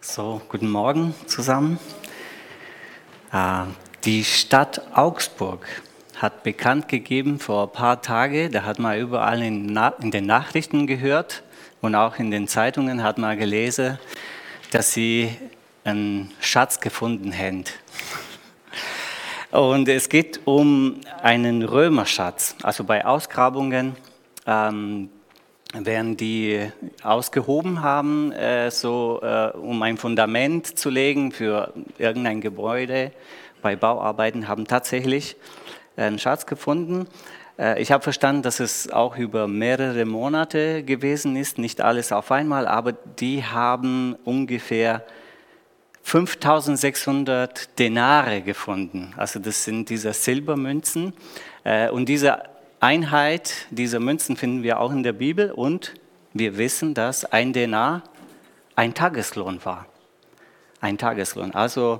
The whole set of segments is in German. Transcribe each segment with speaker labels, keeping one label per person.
Speaker 1: So, guten Morgen zusammen. Die Stadt Augsburg hat bekannt gegeben vor ein paar Tagen, da hat man überall in den Nachrichten gehört und auch in den Zeitungen hat man gelesen, dass sie einen Schatz gefunden haben. Und es geht um einen Römerschatz. Also bei Ausgrabungen werden die ausgehoben haben, um ein Fundament zu legen für irgendein Gebäude. Bei Bauarbeiten haben tatsächlich einen Schatz gefunden. Ich habe verstanden, dass es auch über mehrere Monate gewesen ist, nicht alles auf einmal, aber die haben ungefähr 5600 Denare gefunden. Also das sind diese Silbermünzen. Und diese Einheit dieser Münzen finden wir auch in der Bibel. Und wir wissen, dass ein Denar ein Tageslohn war. Ein Tageslohn. Also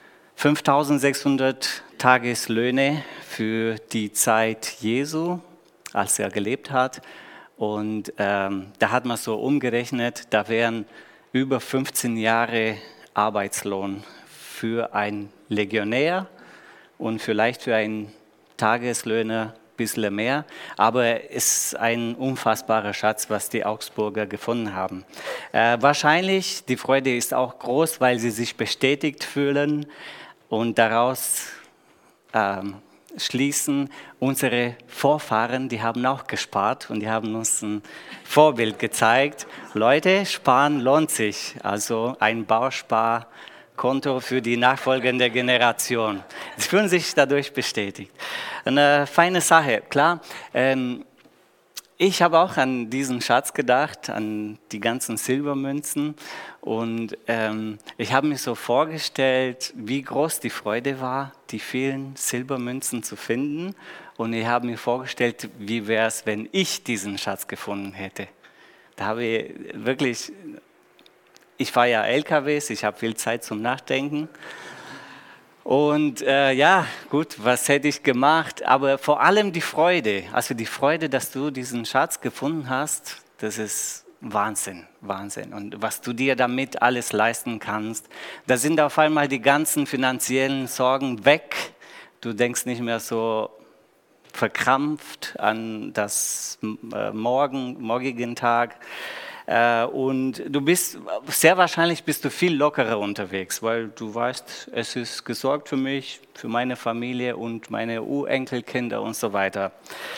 Speaker 1: 5600 Tageslöhne für die Zeit Jesu, als er gelebt hat. Und da hat man so umgerechnet, da wären über 15 Jahre Arbeitslohn für einen Legionär und vielleicht für einen Tageslöhner ein bisschen mehr. Aber es ist ein unfassbarer Schatz, was die Augsburger gefunden haben. Wahrscheinlich, die Freude ist auch groß, weil sie sich bestätigt fühlen und daraus schließen, unsere Vorfahren, die haben auch gespart und die haben uns ein Vorbild gezeigt. Leute, sparen lohnt sich. Also ein Bausparkonto für die nachfolgende Generation. Sie fühlen sich dadurch bestätigt. Eine feine Sache, klar. Ich habe auch an diesen Schatz gedacht, an die ganzen Silbermünzen. Und ich habe mir so vorgestellt, wie groß die Freude war, die vielen Silbermünzen zu finden. Und ich habe mir vorgestellt, wie wäre es, wenn ich diesen Schatz gefunden hätte. Da habe ich wirklich, ich fahre ja LKWs, ich habe viel Zeit zum Nachdenken. Und ja, gut, was hätte ich gemacht? Aber vor allem die Freude, also die Freude, dass du diesen Schatz gefunden hast, das ist Wahnsinn, Wahnsinn. Und was du dir damit alles leisten kannst, da sind auf einmal die ganzen finanziellen Sorgen weg. Du denkst nicht mehr so verkrampft an das morgigen Tag. Und du bist, sehr wahrscheinlich bist du viel lockerer unterwegs, weil du weißt, es ist gesorgt für mich, für meine Familie und meine Urenkelkinder und so weiter.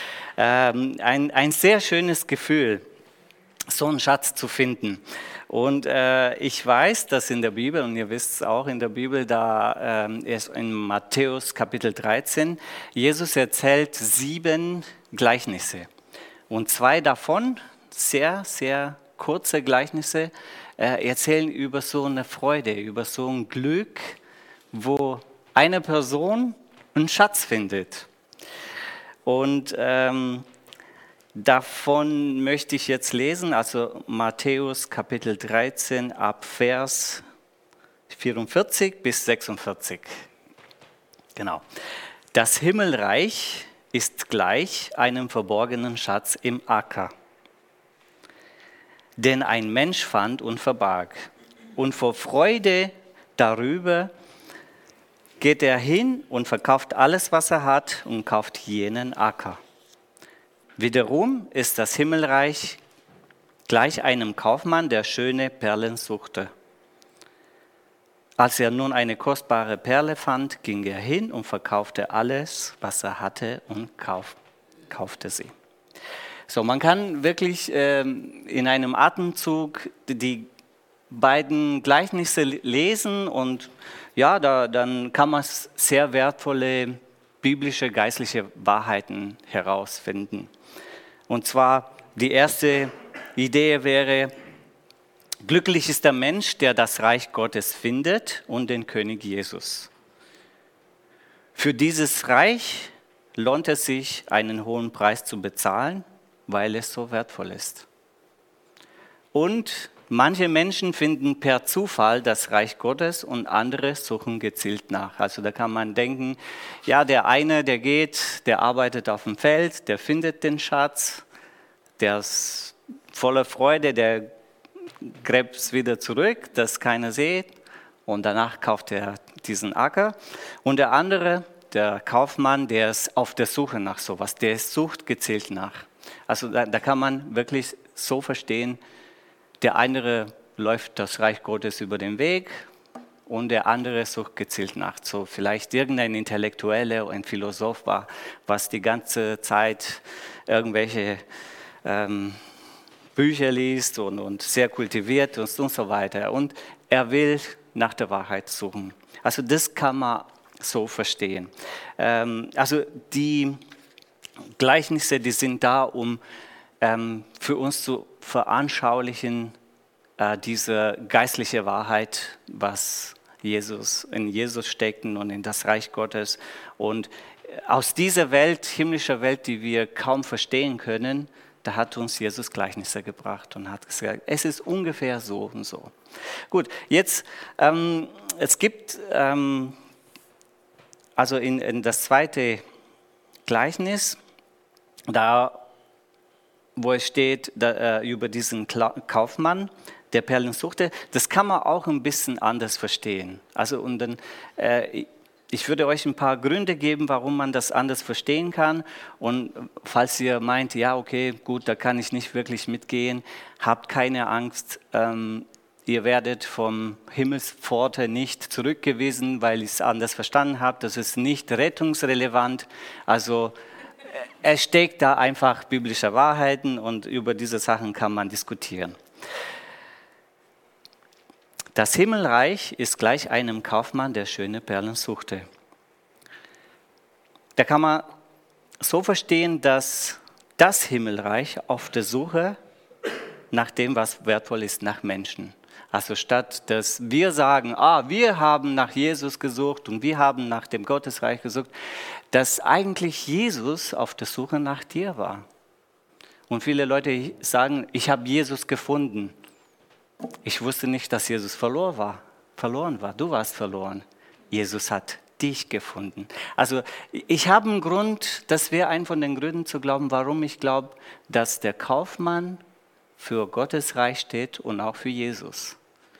Speaker 1: Ein sehr schönes Gefühl, so einen Schatz zu finden. Und ich weiß, dass in der Bibel, und ihr wisst es auch in der Bibel, da ist in Matthäus Kapitel 13, Jesus erzählt 7 Gleichnisse. Und 2 davon, sehr, sehr kurze Gleichnisse, erzählen über so eine Freude, über so ein Glück, wo eine Person einen Schatz findet. Und davon möchte ich jetzt lesen, also Matthäus Kapitel 13 ab Vers 44 bis 46. Genau. Das Himmelreich ist gleich einem verborgenen Schatz im Acker, den ein Mensch fand und verbarg. Und vor Freude darüber geht er hin und verkauft alles, was er hat, und kauft jenen Acker. Wiederum ist das Himmelreich gleich einem Kaufmann, der schöne Perlen suchte. Als er nun eine kostbare Perle fand, ging er hin und verkaufte alles, was er hatte, und kaufte sie. So, man kann wirklich in einem Atemzug die beiden Gleichnisse lesen und ja, dann kann man sehr wertvolle biblische, geistliche Wahrheiten herausfinden. Und zwar die erste Idee wäre, glücklich ist der Mensch, der das Reich Gottes findet und den König Jesus. Für dieses Reich lohnt es sich, einen hohen Preis zu bezahlen, weil es so wertvoll ist. Und manche Menschen finden per Zufall das Reich Gottes und andere suchen gezielt nach. Also da kann man denken, ja, der eine, der geht, der arbeitet auf dem Feld, der findet den Schatz, der ist voller Freude, der gräbt es wieder zurück, dass keiner sieht. Und danach kauft er diesen Acker. Und der andere, der Kaufmann, der ist auf der Suche nach sowas. Der sucht gezielt nach. Also da kann man wirklich so verstehen, der eine läuft das Reich Gottes über den Weg und der andere sucht gezielt nach. So vielleicht irgendein Intellektueller, ein Philosoph war, was die ganze Zeit irgendwelche Bücher liest und sehr kultiviert und so weiter. Und er will nach der Wahrheit suchen. Also das kann man so verstehen. Also die Gleichnisse, die sind da, um für uns zu veranschaulichen, diese geistliche Wahrheit, was in Jesus steckt und in das Reich Gottes. Und aus dieser Welt, himmlischer Welt, die wir kaum verstehen können, da hat uns Jesus Gleichnisse gebracht und hat gesagt, es ist ungefähr so und so. Gut, jetzt, es gibt, also in das zweite Gleichnis, da wo es steht über diesen Kaufmann, der Perlen suchte, das kann man auch ein bisschen anders verstehen. Also und dann, ich würde euch ein paar Gründe geben, warum man das anders verstehen kann. Und falls ihr meint, ja okay, gut, da kann ich nicht wirklich mitgehen, habt keine Angst. Ihr werdet vom Himmelspforte nicht zurückgewiesen, weil ihr es anders verstanden habt. Das ist nicht rettungsrelevant. Also es steckt da einfach biblische Wahrheiten und über diese Sachen kann man diskutieren. Das Himmelreich ist gleich einem Kaufmann, der schöne Perlen suchte. Da kann man so verstehen, dass das Himmelreich auf der Suche nach dem, was wertvoll ist, nach Menschen. Also statt dass wir sagen, wir haben nach Jesus gesucht und wir haben nach dem Gottesreich gesucht, dass eigentlich Jesus auf der Suche nach dir war. Und viele Leute sagen, ich habe Jesus gefunden. Ich wusste nicht, dass Jesus verloren war. Du warst verloren. Jesus hat dich gefunden. Also ich habe einen Grund, das wäre ein von den Gründen zu glauben, warum ich glaube, dass der Kaufmann für Gottes Reich steht und auch für Jesus.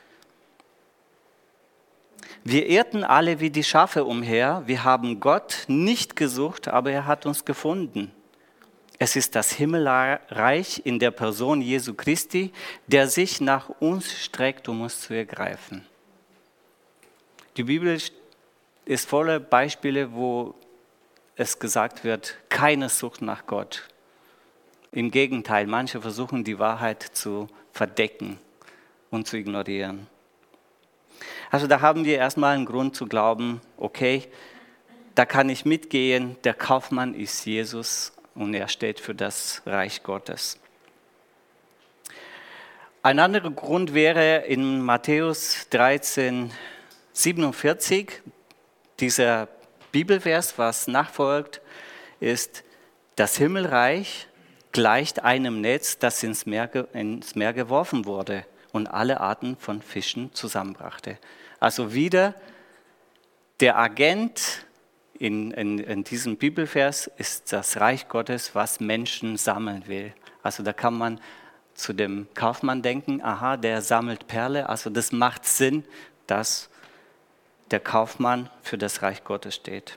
Speaker 1: Wir irrten alle wie die Schafe umher. Wir haben Gott nicht gesucht, aber er hat uns gefunden. Es ist das Himmelreich in der Person Jesu Christi, der sich nach uns streckt, um uns zu ergreifen. Die Bibel ist voller Beispiele, wo es gesagt wird, keine Sucht nach Gott. Im Gegenteil, manche versuchen die Wahrheit zu verdecken und zu ignorieren. Also da haben wir erstmal einen Grund zu glauben, okay, da kann ich mitgehen, der Kaufmann ist Jesus und er steht für das Reich Gottes. Ein anderer Grund wäre in Matthäus 13,47, dieser Bibelvers, was nachfolgt, ist, das Himmelreich gleicht einem Netz, das ins Meer geworfen wurde und alle Arten von Fischen zusammenbrachte. Also wieder der Agent in diesem Bibelvers ist das Reich Gottes, was Menschen sammeln will. Also da kann man zu dem Kaufmann denken, aha, der sammelt Perle. Also das macht Sinn, dass der Kaufmann für das Reich Gottes steht.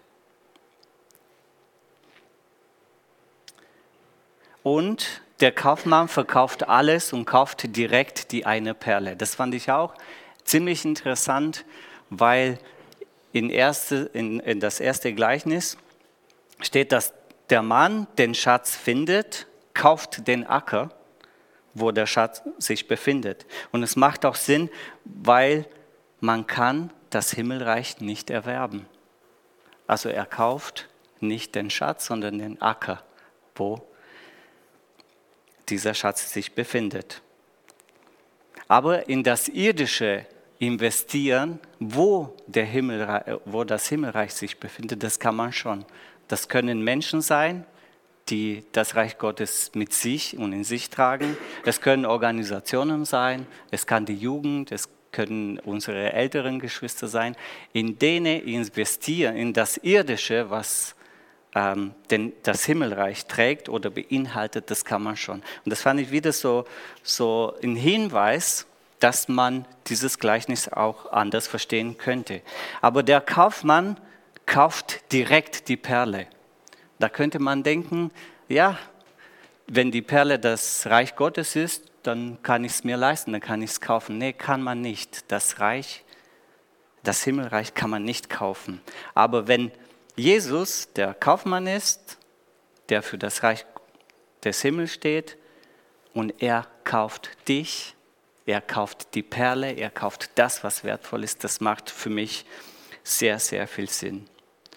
Speaker 1: Und der Kaufmann verkauft alles und kauft direkt die eine Perle. Das fand ich auch ziemlich interessant, weil in das erste Gleichnis steht, dass der Mann den Schatz findet, kauft den Acker, wo der Schatz sich befindet. Und es macht auch Sinn, weil man kann das Himmelreich nicht erwerben. Also er kauft nicht den Schatz, sondern den Acker, wo dieser Schatz sich befindet. Aber in das Irdische investieren, wo das Himmelreich sich befindet, das kann man schon. Das können Menschen sein, die das Reich Gottes mit sich und in sich tragen. Es können Organisationen sein, es kann die Jugend, es können unsere älteren Geschwister sein, in denen investieren, in das Irdische, was das Himmelreich trägt oder beinhaltet, das kann man schon. Und das fand ich wieder so ein Hinweis, dass man dieses Gleichnis auch anders verstehen könnte. Aber der Kaufmann kauft direkt die Perle. Da könnte man denken, ja, wenn die Perle das Reich Gottes ist, dann kann ich es mir leisten, dann kann ich es kaufen. Nee, kann man nicht. Das Himmelreich kann man nicht kaufen. Aber wenn Jesus der Kaufmann ist, der für das Reich des Himmels steht, und er kauft dich, er kauft die Perle, er kauft das, was wertvoll ist, das macht für mich sehr, sehr viel Sinn.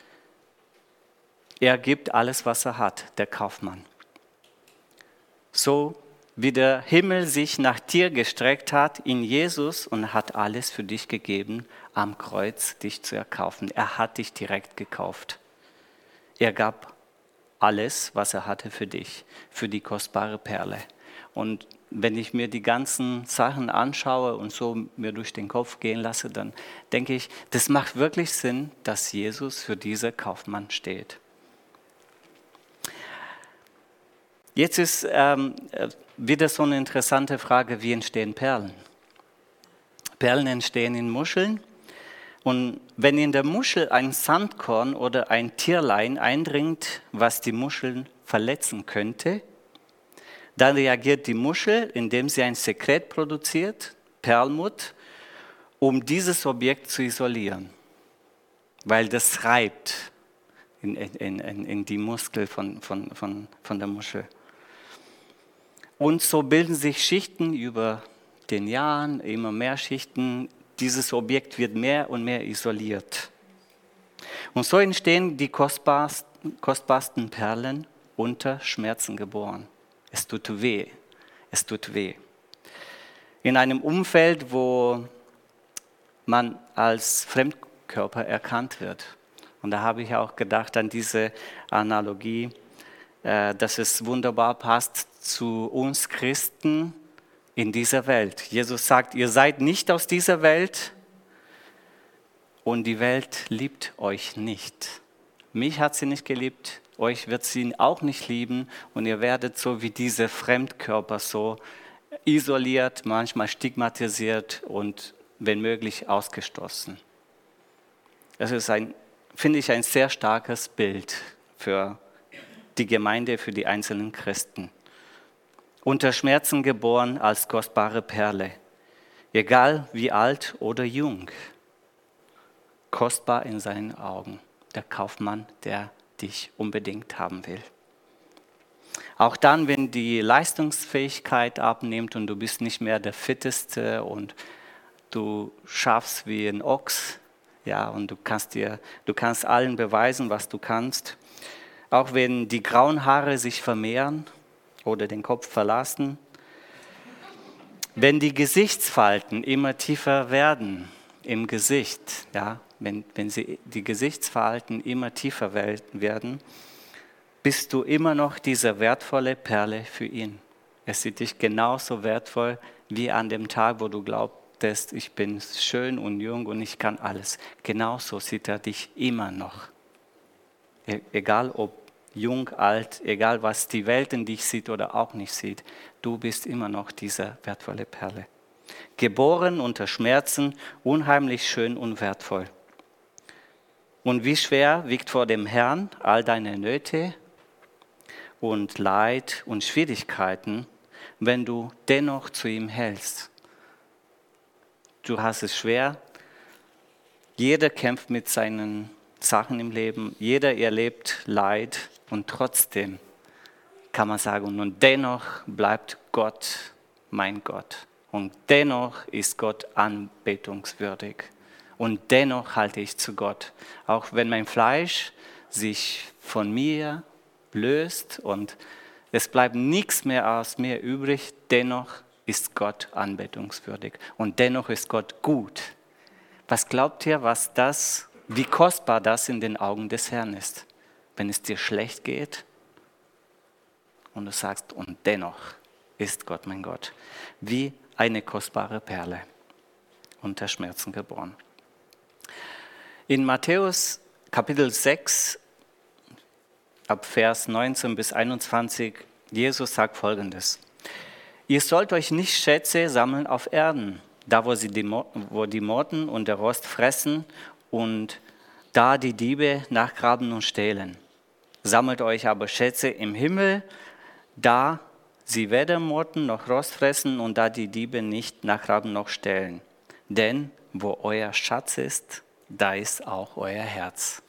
Speaker 1: Er gibt alles, was er hat, der Kaufmann. So wie der Himmel sich nach dir gestreckt hat in Jesus und hat alles für dich gegeben, am Kreuz dich zu erkaufen. Er hat dich direkt gekauft. Er gab alles, was er hatte für dich, für die kostbare Perle. Und wenn ich mir die ganzen Sachen anschaue und so mir durch den Kopf gehen lasse, dann denke ich, das macht wirklich Sinn, dass Jesus für diesen Kaufmann steht. Jetzt ist wieder so eine interessante Frage, wie entstehen Perlen? Perlen entstehen in Muscheln. Und wenn in der Muschel ein Sandkorn oder ein Tierlein eindringt, was die Muscheln verletzen könnte, dann reagiert die Muschel, indem sie ein Sekret produziert, Perlmutt, um dieses Objekt zu isolieren. Weil das reibt in die Muskel von der Muschel. Und so bilden sich Schichten über den Jahren, immer mehr Schichten. Dieses Objekt wird mehr und mehr isoliert. Und so entstehen die kostbarsten Perlen unter Schmerzen geboren. Es tut weh. Es tut weh. In einem Umfeld, wo man als Fremdkörper erkannt wird. Und da habe ich auch gedacht an diese Analogie, dass es wunderbar passt zu uns Christen in dieser Welt. Jesus sagt, ihr seid nicht aus dieser Welt und die Welt liebt euch nicht. Mich hat sie nicht geliebt, euch wird sie auch nicht lieben und ihr werdet so wie diese Fremdkörper so isoliert, manchmal stigmatisiert und wenn möglich ausgestoßen. Das ist finde ich, ein sehr starkes Bild für die Gemeinde, für die einzelnen Christen. Unter Schmerzen geboren als kostbare Perle, egal wie alt oder jung, kostbar in seinen Augen, der Kaufmann, der dich unbedingt haben will. Auch dann, wenn die Leistungsfähigkeit abnimmt und du bist nicht mehr der Fitteste und du schaffst wie ein Ochs, ja, und du kannst allen beweisen, was du kannst. Auch wenn die grauen Haare sich vermehren oder den Kopf verlassen, wenn die Gesichtsfalten immer tiefer werden im Gesicht, ja, wenn die Gesichtsfalten immer tiefer werden, bist du immer noch diese wertvolle Perle für ihn. Er sieht dich genauso wertvoll wie an dem Tag, wo du glaubtest, ich bin schön und jung und ich kann alles. Genauso sieht er dich immer noch. Egal ob jung, alt, egal was die Welt in dich sieht oder auch nicht sieht, du bist immer noch diese wertvolle Perle. Geboren unter Schmerzen, unheimlich schön und wertvoll. Und wie schwer wiegt vor dem Herrn all deine Nöte und Leid und Schwierigkeiten, wenn du dennoch zu ihm hältst. Du hast es schwer. Jeder kämpft mit seinen Sachen im Leben. Jeder erlebt Leid und trotzdem kann man sagen, und dennoch bleibt Gott mein Gott. Und dennoch ist Gott anbetungswürdig. Und dennoch halte ich zu Gott. Auch wenn mein Fleisch sich von mir löst und es bleibt nichts mehr aus mir übrig, dennoch ist Gott anbetungswürdig. Und dennoch ist Gott gut. Was glaubt ihr, wie kostbar das in den Augen des Herrn ist? Wenn es dir schlecht geht und du sagst, und dennoch ist Gott mein Gott. Wie eine kostbare Perle, unter Schmerzen geboren. In Matthäus Kapitel 6, ab Vers 19 bis 21, Jesus sagt Folgendes. Ihr sollt euch nicht Schätze sammeln auf Erden, da wo die Motten und der Rost fressen und da die Diebe nachgraben und stehlen. Sammelt euch aber Schätze im Himmel, da sie weder Motten noch Rost fressen und da die Diebe nicht nachgraben noch stehlen. Denn wo euer Schatz ist, da ist auch euer Herz.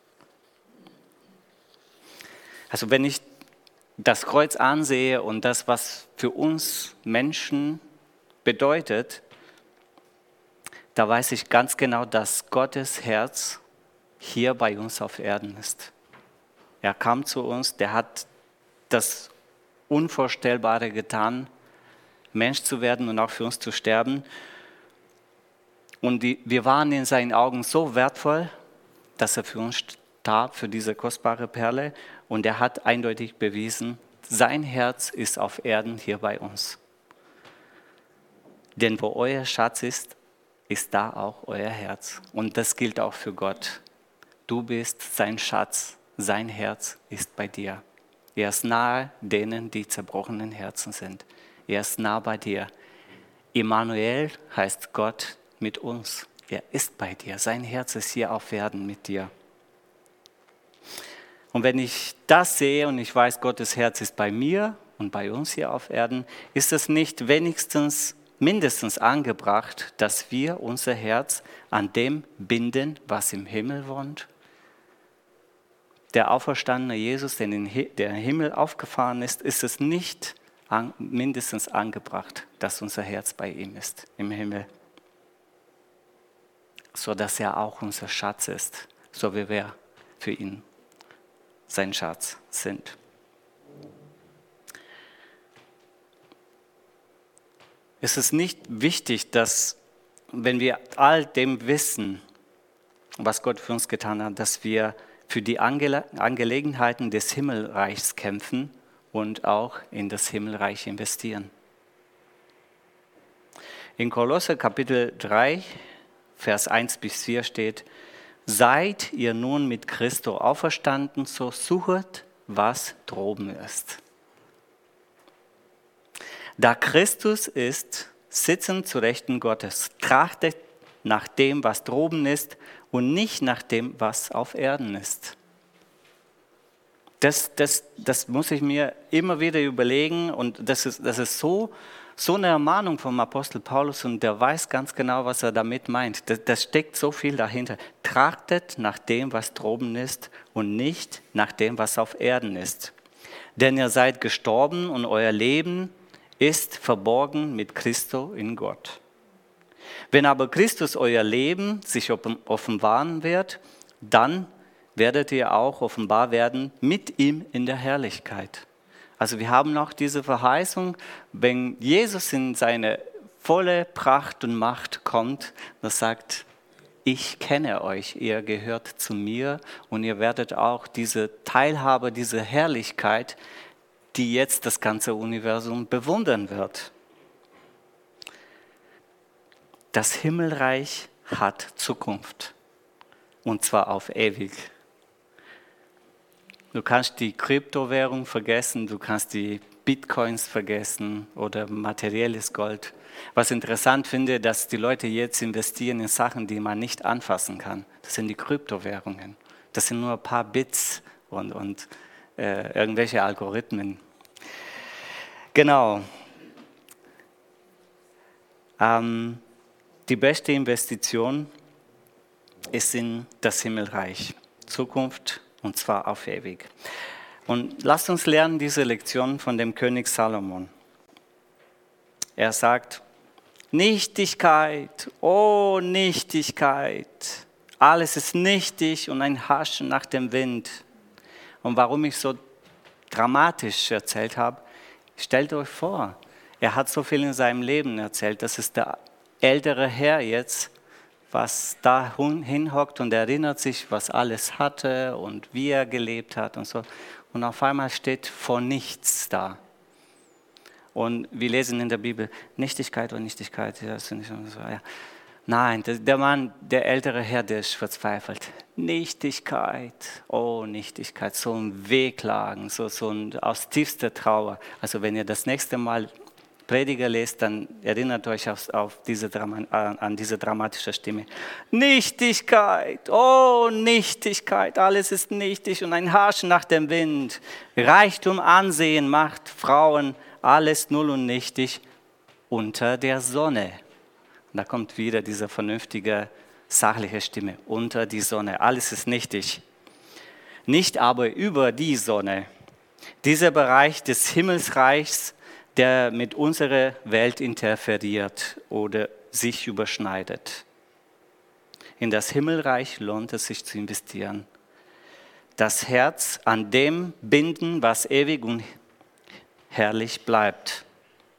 Speaker 1: Also wenn ich das Kreuz ansehe und das, was für uns Menschen bedeutet, da weiß ich ganz genau, dass Gottes Herz hier bei uns auf Erden ist. Er kam zu uns, der hat das Unvorstellbare getan, Mensch zu werden und auch für uns zu sterben. Und wir waren in seinen Augen so wertvoll, dass er für uns starb, für diese kostbare Perle. Und er hat eindeutig bewiesen, sein Herz ist auf Erden hier bei uns. Denn wo euer Schatz ist, ist da auch euer Herz. Und das gilt auch für Gott. Du bist sein Schatz, sein Herz ist bei dir. Er ist nahe denen, die zerbrochenen Herzen sind. Er ist nah bei dir. Immanuel heißt Gott mit uns. Er ist bei dir. Sein Herz ist hier auf Erden mit dir. Und wenn ich das sehe und ich weiß, Gottes Herz ist bei mir und bei uns hier auf Erden, ist es nicht mindestens angebracht, dass wir unser Herz an dem binden, was im Himmel wohnt? Der auferstandene Jesus, der in den Himmel aufgefahren ist, ist es nicht mindestens angebracht, dass unser Herz bei ihm ist, im Himmel. So dass er auch unser Schatz ist, so wie wir für ihn sein Schatz sind. Es ist nicht wichtig, dass, wenn wir all dem wissen, was Gott für uns getan hat, dass wir für die Angelegenheiten des Himmelreichs kämpfen und auch in das Himmelreich investieren. In Kolosser Kapitel 3, Vers 1-4 steht: Seid ihr nun mit Christo auferstanden, so suchet, was droben ist. Da Christus ist, sitzend zu Rechten Gottes, trachtet nach dem, was droben ist und nicht nach dem, was auf Erden ist. Das muss ich mir immer wieder überlegen und das ist so eine Ermahnung vom Apostel Paulus und der weiß ganz genau, was er damit meint. Das steckt so viel dahinter. Trachtet nach dem, was droben ist und nicht nach dem, was auf Erden ist. Denn ihr seid gestorben und euer Leben ist verborgen mit Christo in Gott. Wenn aber Christus euer Leben sich offenbaren wird, dann werdet ihr auch offenbar werden mit ihm in der Herrlichkeit. Also wir haben noch diese Verheißung, wenn Jesus in seine volle Pracht und Macht kommt, das sagt, ich kenne euch, ihr gehört zu mir und ihr werdet auch diese Teilhabe, diese Herrlichkeit, die jetzt das ganze Universum bewundern wird. Das Himmelreich hat Zukunft und zwar auf ewig. Du kannst die Kryptowährung vergessen, du kannst die Bitcoins vergessen oder materielles Gold. Was interessant finde, dass die Leute jetzt investieren in Sachen, die man nicht anfassen kann. Das sind die Kryptowährungen. Das sind nur ein paar Bits und irgendwelche Algorithmen. Genau. Die beste Investition ist in das Himmelreich. Zukunft und zwar auf ewig. Und lasst uns lernen diese Lektion von dem König Salomon. Er sagt, Nichtigkeit, oh Nichtigkeit, alles ist nichtig und ein Haschen nach dem Wind. Und warum ich so dramatisch erzählt habe, stellt euch vor, er hat so viel in seinem Leben erzählt, das ist der ältere Herr jetzt, was da hinhockt und erinnert sich, was alles hatte und wie er gelebt hat und so. Und auf einmal steht vor nichts da. Und wir lesen in der Bibel, Nichtigkeit und Nichtigkeit. Das nicht so, ja. Nein, der Mann, der ältere Herr, der ist verzweifelt. Nichtigkeit, oh Nichtigkeit, so ein Wehklagen, so ein aus tiefster Trauer. Also wenn ihr das nächste Mal Prediger lest, dann erinnert euch an diese dramatische Stimme. Nichtigkeit, oh Nichtigkeit, alles ist nichtig und ein Haschen nach dem Wind. Reichtum, Ansehen, Macht, Frauen, alles null und nichtig unter der Sonne. Und da kommt wieder diese vernünftige, sachliche Stimme. Unter die Sonne, alles ist nichtig. Nicht aber über die Sonne. Dieser Bereich des Himmelsreichs, der mit unserer Welt interferiert oder sich überschneidet. In das Himmelreich lohnt es sich zu investieren. Das Herz an dem binden, was ewig und herrlich bleibt.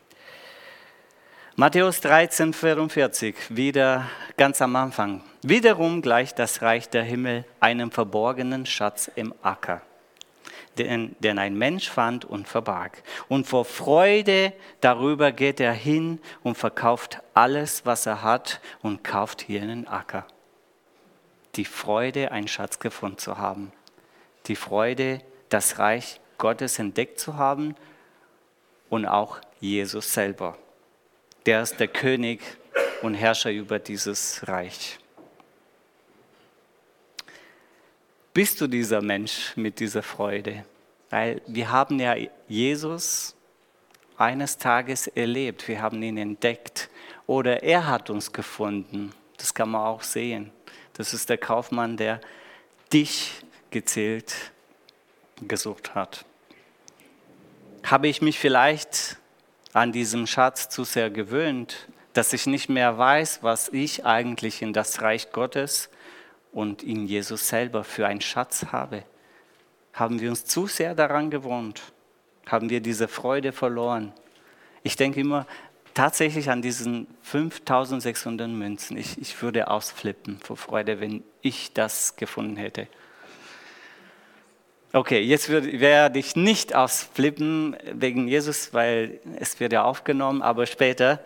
Speaker 1: Matthäus 13,44, wieder ganz am Anfang. Wiederum gleicht das Reich der Himmel einem verborgenen Schatz im Acker, den ein Mensch fand und verbarg. Und vor Freude darüber geht er hin und verkauft alles, was er hat und kauft hier einen Acker. Die Freude, einen Schatz gefunden zu haben. Die Freude, das Reich Gottes entdeckt zu haben und auch Jesus selber. Der ist der König und Herrscher über dieses Reich. Bist du dieser Mensch mit dieser Freude? Weil wir haben ja Jesus eines Tages erlebt, wir haben ihn entdeckt oder er hat uns gefunden. Das kann man auch sehen. Das ist der Kaufmann, der dich gezielt gesucht hat. Habe ich mich vielleicht an diesem Schatz zu sehr gewöhnt, dass ich nicht mehr weiß, was ich eigentlich in das Reich Gottes und in Jesus selber für einen Schatz habe? Haben wir uns zu sehr daran gewohnt? Haben wir diese Freude verloren? Ich denke immer tatsächlich an diesen 5.600 Münzen. Ich würde ausflippen vor Freude, wenn ich das gefunden hätte. Okay, jetzt werde ich nicht ausflippen wegen Jesus, weil es wird ja aufgenommen, aber später,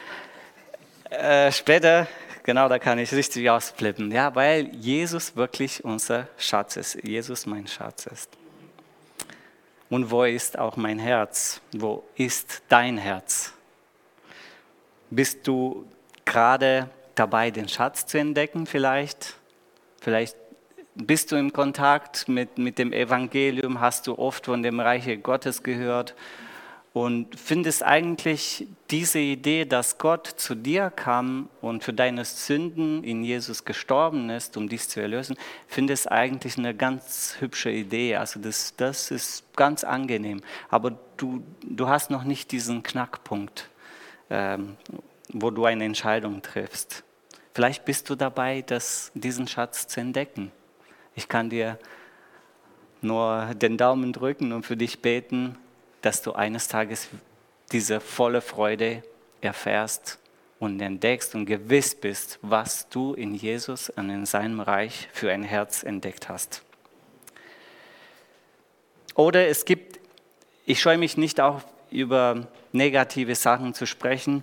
Speaker 1: genau, da kann ich richtig ausflippen. Ja, weil Jesus wirklich unser Schatz ist. Jesus mein Schatz ist. Und wo ist auch mein Herz? Wo ist dein Herz? Bist du gerade dabei, den Schatz zu entdecken vielleicht? Vielleicht bist du im Kontakt mit dem Evangelium, hast du oft von dem Reich Gottes gehört und findest eigentlich diese Idee, dass Gott zu dir kam und für deine Sünden in Jesus gestorben ist, um dich zu erlösen, findest eigentlich eine ganz hübsche Idee. Also das ist ganz angenehm. Aber du hast noch nicht diesen Knackpunkt, wo du eine Entscheidung triffst. Vielleicht bist du dabei, diesen Schatz zu entdecken. Ich kann dir nur den Daumen drücken und für dich beten, dass du eines Tages diese volle Freude erfährst und entdeckst und gewiss bist, was du in Jesus und in seinem Reich für ein Herz entdeckt hast. Oder ich scheue mich nicht auch über negative Sachen zu sprechen.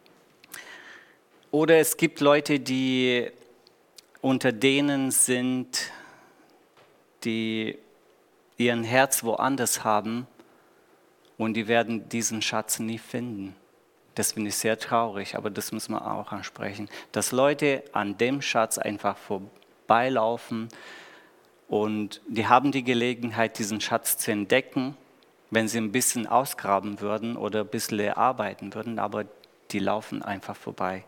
Speaker 1: Oder es gibt Leute, die unter denen sind, die ihren Herz woanders haben und die werden diesen Schatz nie finden. Das finde ich sehr traurig, aber das muss man auch ansprechen. Dass Leute an dem Schatz einfach vorbeilaufen und die haben die Gelegenheit, diesen Schatz zu entdecken, wenn sie ein bisschen ausgraben würden oder ein bisschen arbeiten würden, aber die laufen einfach vorbei.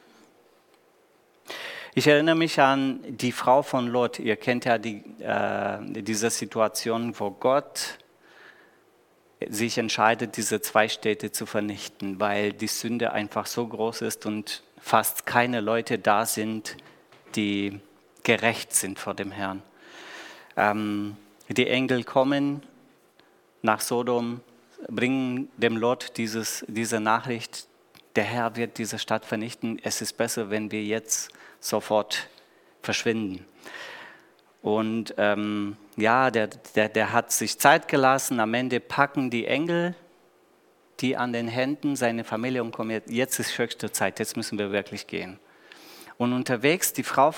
Speaker 1: Ich erinnere mich an die Frau von Lot. Ihr kennt ja diese Situation, wo Gott sich entscheidet, diese 2 Städte zu vernichten, weil die Sünde einfach so groß ist und fast keine Leute da sind, die gerecht sind vor dem Herrn. Die Engel kommen nach Sodom, bringen dem Lot diese Nachricht, der Herr wird diese Stadt vernichten, es ist besser, wenn wir jetzt sofort verschwinden. Und der hat sich Zeit gelassen. Am Ende packen die Engel die an den Händen seine Familie und kommen. Jetzt ist höchste Zeit, jetzt müssen wir wirklich gehen. Und unterwegs die Frau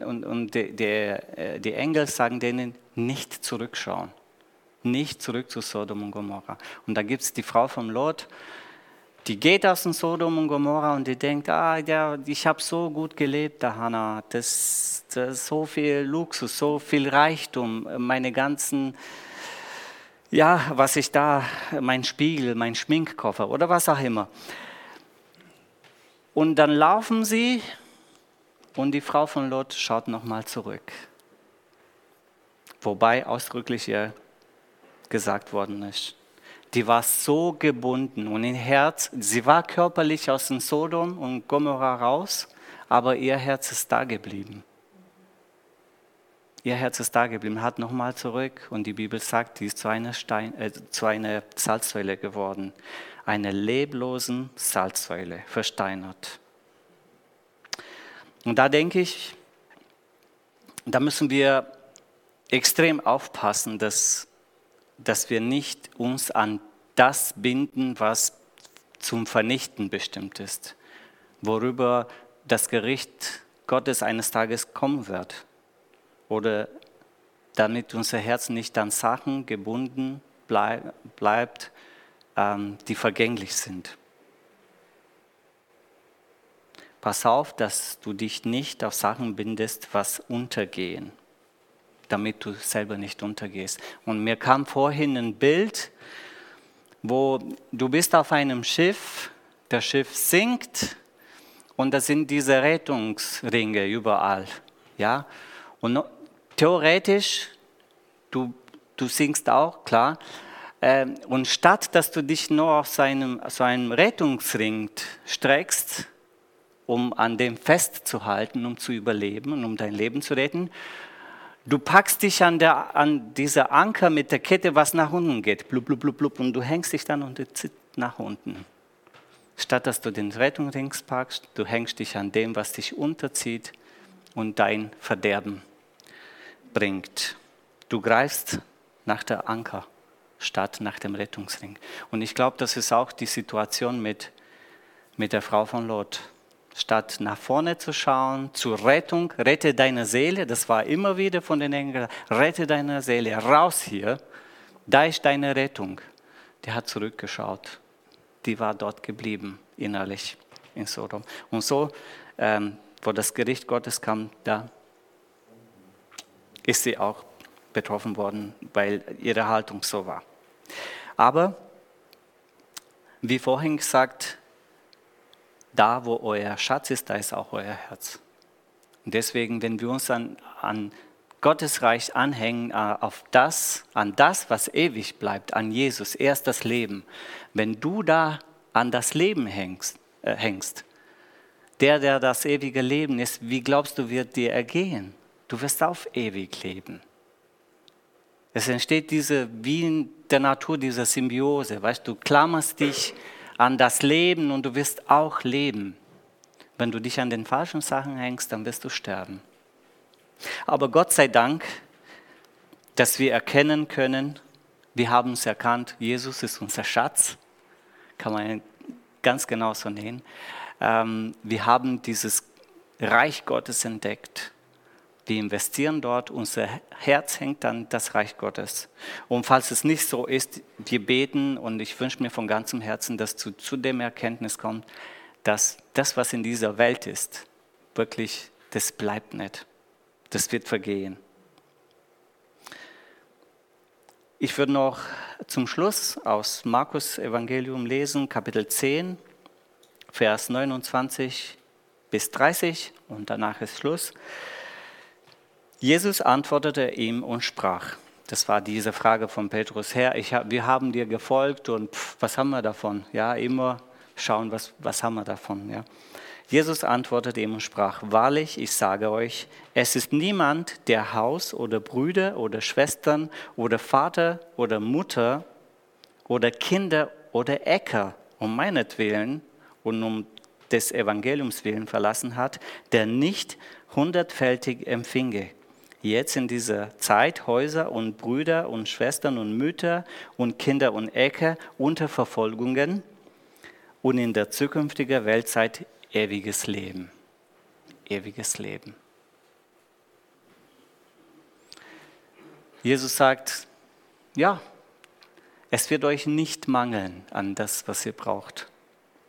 Speaker 1: die Engel sagen denen, nicht zurückschauen. Nicht zurück zu Sodom und Gomorra. Und da gibt es die Frau vom Lot, Die geht aus dem Sodom und Gomorra und die denkt, ja, ich habe so gut gelebt, da Hannah, das ist so viel Luxus, so viel Reichtum, meine ganzen, ja, was ich da, mein Spiegel, mein Schminkkoffer oder was auch immer. Und dann laufen sie und die Frau von Lot schaut nochmal zurück. Wobei ausdrücklich ihr gesagt worden ist. Die war so gebunden und ihr Herz, sie war körperlich aus dem Sodom und Gomorra raus, aber ihr Herz ist da geblieben. Ihr Herz ist da geblieben, hat nochmal zurück und die Bibel sagt, die ist zu einer Salzsäule geworden. Eine leblosen Salzsäule, versteinert. Und da denke ich, da müssen wir extrem aufpassen, dass wir nicht uns an das binden, was zum Vernichten bestimmt ist, worüber das Gericht Gottes eines Tages kommen wird. Oder damit unser Herz nicht an Sachen gebunden bleibt, die vergänglich sind. Pass auf, dass du dich nicht auf Sachen bindest, was untergehen, damit du selber nicht untergehst. Und mir kam vorhin ein Bild, wo du bist auf einem Schiff, das Schiff sinkt und da sind diese Rettungsringe überall. Ja? Und theoretisch, du sinkst auch, klar. Und statt dass du dich nur auf so einem Rettungsring streckst, um an dem festzuhalten, um zu überleben und um dein Leben zu retten, du packst dich an dieser Anker mit der Kette, was nach unten geht, blub, blub, blub, blub, und du hängst dich dann und du zieht nach unten. Statt dass du den Rettungsring packst, du hängst dich an dem, was dich unterzieht und dein Verderben bringt. Du greifst nach der Anker statt nach dem Rettungsring. Und ich glaube, das ist auch die Situation mit der Frau von Lot. Statt nach vorne zu schauen, zur Rettung, rette deine Seele, das war immer wieder von den Engeln, rette deine Seele, raus hier, da ist deine Rettung. Die hat zurückgeschaut, die war dort geblieben, innerlich in Sodom. Und so, wo das Gericht Gottes kam, da ist sie auch betroffen worden, weil ihre Haltung so war. Aber, wie vorhin gesagt, da, wo euer Schatz ist, da ist auch euer Herz. Und deswegen, wenn wir uns an Gottes Reich anhängen, an das, was ewig bleibt, an Jesus, er ist das Leben. Wenn du da an das Leben hängst, der das ewige Leben ist, wie glaubst du, wird dir ergehen? Du wirst auf ewig leben. Es entsteht wie in der Natur, diese Symbiose, weißt du, klammerst dich an das Leben und du wirst auch leben. Wenn du dich an den falschen Sachen hängst, dann wirst du sterben. Aber Gott sei Dank, dass wir erkennen können, wir haben es erkannt, Jesus ist unser Schatz, kann man ganz genau so nennen. Wir haben dieses Reich Gottes entdeckt. Wir investieren dort, unser Herz hängt an das Reich Gottes. Und falls es nicht so ist, wir beten und ich wünsche mir von ganzem Herzen, dass du zu dem Erkenntnis kommst, dass das, was in dieser Welt ist, wirklich, das bleibt nicht. Das wird vergehen. Ich würde noch zum Schluss aus Markus Evangelium lesen, Kapitel 10, Vers 29 bis 30 und danach ist Schluss. Jesus antwortete ihm und sprach, das war diese Frage von Petrus, Herr, wir haben dir gefolgt und was haben wir davon? Ja, immer schauen, was haben wir davon? Ja. Jesus antwortete ihm und sprach, wahrlich, ich sage euch, es ist niemand, der Haus oder Brüder oder Schwestern oder Vater oder Mutter oder Kinder oder Äcker um meinetwillen und um des Evangeliums willen verlassen hat, der nicht hundertfältig empfinge. Jetzt in dieser Zeit Häuser und Brüder und Schwestern und Mütter und Kinder und Äcker unter Verfolgungen und in der zukünftigen Weltzeit ewiges Leben. Ewiges Leben. Jesus sagt, ja, es wird euch nicht mangeln an das, was ihr braucht.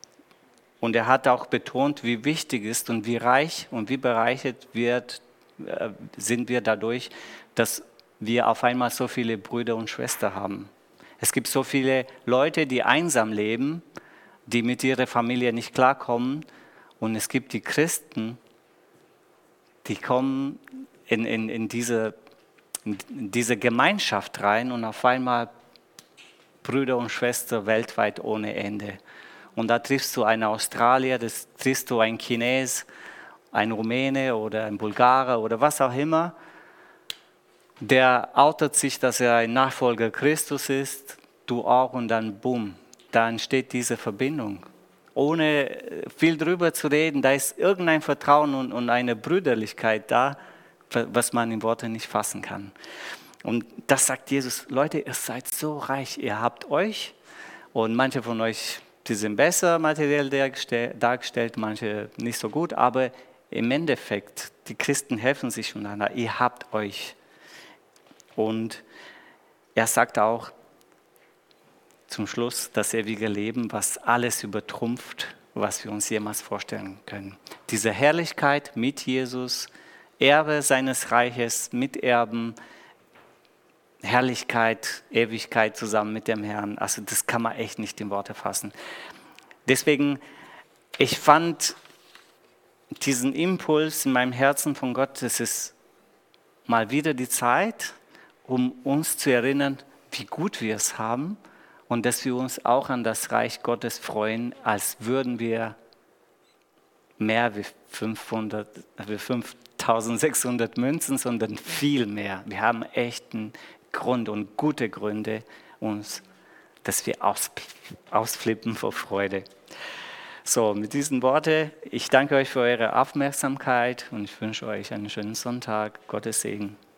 Speaker 1: Und er hat auch betont, wie wichtig ist und wie reich und wie bereichert sind wir dadurch, dass wir auf einmal so viele Brüder und Schwestern haben. Es gibt so viele Leute, die einsam leben, die mit ihrer Familie nicht klarkommen. Und es gibt die Christen, die kommen in diese Gemeinschaft rein und auf einmal Brüder und Schwestern weltweit ohne Ende. Und da triffst du einen Australier, das triffst du einen Chines, einen Rumäne oder einen Bulgarer oder was auch immer. Der outet sich, dass er ein Nachfolger Christus ist, du auch, und dann boom, da entsteht diese Verbindung. Ohne viel drüber zu reden, da ist irgendein Vertrauen und eine Brüderlichkeit da, was man in Worten nicht fassen kann. Und das sagt Jesus: Leute, ihr seid so reich, ihr habt euch, und manche von euch, die sind besser materiell dargestellt, manche nicht so gut, aber im Endeffekt, die Christen helfen sich untereinander, ihr habt euch. Und er sagt auch zum Schluss das ewige Leben, was alles übertrumpft, was wir uns jemals vorstellen können. Diese Herrlichkeit mit Jesus, Erbe seines Reiches, Miterben, Herrlichkeit, Ewigkeit zusammen mit dem Herrn. Also das kann man echt nicht in Worte fassen. Deswegen, ich fand diesen Impuls in meinem Herzen von Gott, das ist mal wieder die Zeit, um uns zu erinnern, wie gut wir es haben und dass wir uns auch an das Reich Gottes freuen, als würden wir mehr wie 5600 Münzen, sondern viel mehr. Wir haben echten Grund und gute Gründe, dass wir ausflippen vor Freude. So, mit diesen Worten, ich danke euch für eure Aufmerksamkeit und ich wünsche euch einen schönen Sonntag. Gottes Segen.